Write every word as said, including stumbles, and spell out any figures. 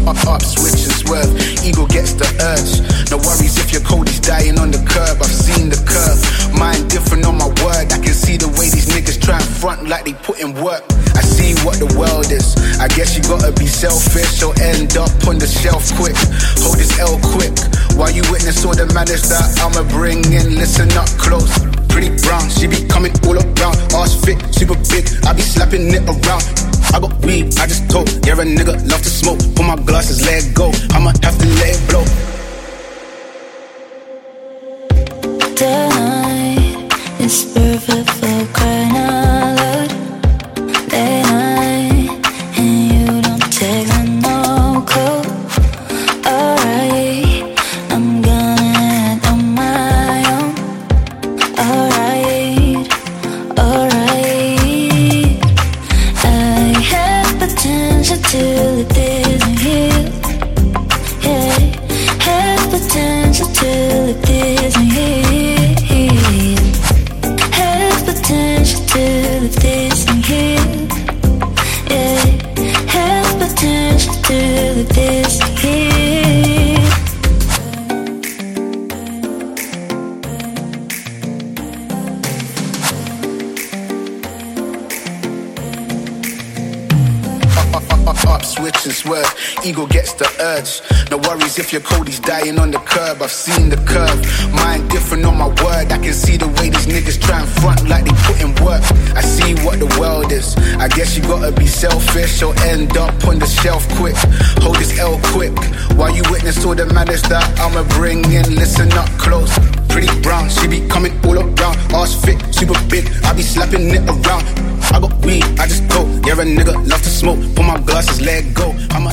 Up, up, switch and swerve, ego gets the urge. No worries if your Cody's dying on the curb. I've seen the curve, mine different on my word. I can see the way these niggas try and front like they put in work. I see what the world is. I guess you gotta be selfish or end up on the shelf quick. Hold this L quick while you witness all the madness that I'ma bring in. Listen up close. Pretty brown, she be coming all around. Ass fit, super big, I be slapping it around. I got weed, I just told. Yeah, a nigga love to smoke. Put my glasses, let it go. I'ma have to let it blow. Tonight is perfect for crying out loud. Late night and you don't take no call. Alright, I'm gonna act on my own. Alright, alright. I have potential to let this heal. Yeah, have potential to let this heal. Have potential to let this heal. Yeah, have potential to let this heal. Up, switch and swerve, ego gets the urge. No worries if your Cody's dying on the curb. I've seen the curve, mine different on my word. I can see the way these niggas try and front like they put in work. I see what the world is. I guess you gotta be selfish or end up on the shelf quick. Hold this L quick while you witness all the madness that I'ma bring in. Listen up close. Pretty brown, she be coming all around. Ass fit, super big, I be slapping it around. I got weed, I just go. Yeah, a nigga love to smoke. Put my glasses, let it go. I'm